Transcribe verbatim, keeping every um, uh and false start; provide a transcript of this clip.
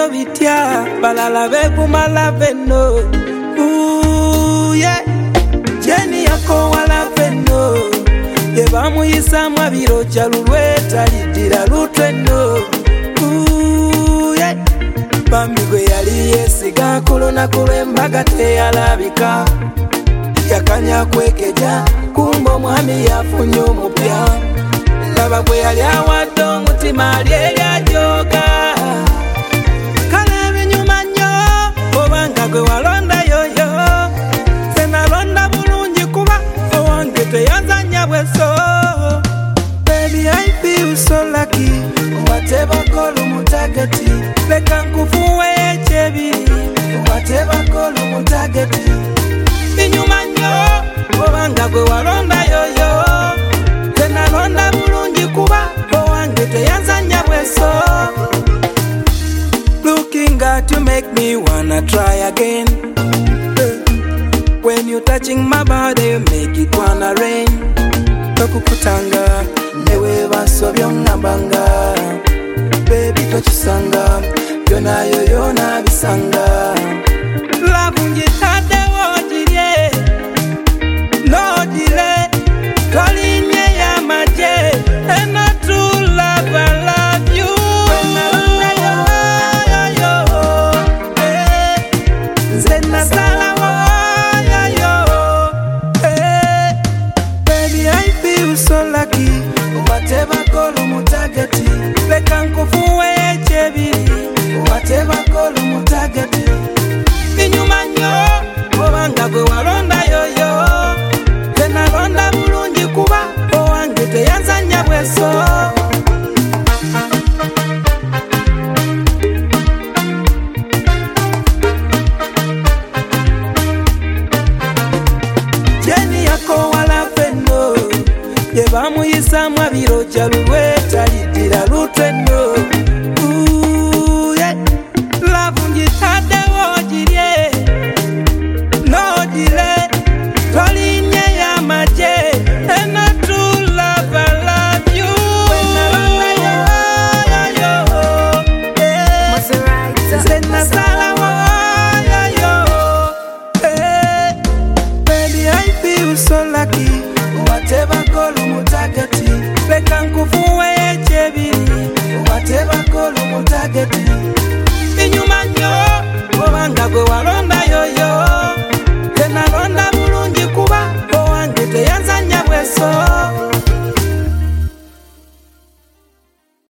byo bitya balala bekumala veno. Ooh yeah, Jenny yako wala veno. Yeba muyisa mwabiro chalulweta lidira lutweno. Ooh yeah, bambi gwe yali yesiga kulona kulwembaga teyalabika. Yakanya kwekeja kumbo mwami yafunye omupya. Laba gwe yali awadde omutima lyerya joka. Kale ebinyuma nnyo obanga gwe walonda yoyo. Nze nalonda bulungi kuba owange teyazanya bweso. Baby I feel so lucky. Whatever call mutageti. Leka nkufuwe ekyebiri. Whatever call mutageti. Binyuma nnyo obanga gwe walonda yoyo. Nze nalonda bulungi kuba owange teyazanya bweso. Looking at you make me wanna try again. When you touching my body you make it wanna rain. Tokukutanga newe baso byongambanga. Baby tochisanga byona yoyo na bisanga. Love ngitade wojirye no delay. Tolinye ya maje and a true love I love you. Zena salawa yo. Baby I feel so lucky. Whatever call mutageti. Leka nkufuwe ekyebiri. Whatever call mutageti. Binyuma nnyo obanga gwe walonda yoyo. Nze nalonda bulungi kuba owange teyazanya bweso. Jenny yako wala veno. Yeba muyisa mwabiro chalulweta lidira lutweno. Ooh yeah, love ngitade wojirye no delay. Tolinye ya maje and a true love I love you. Zena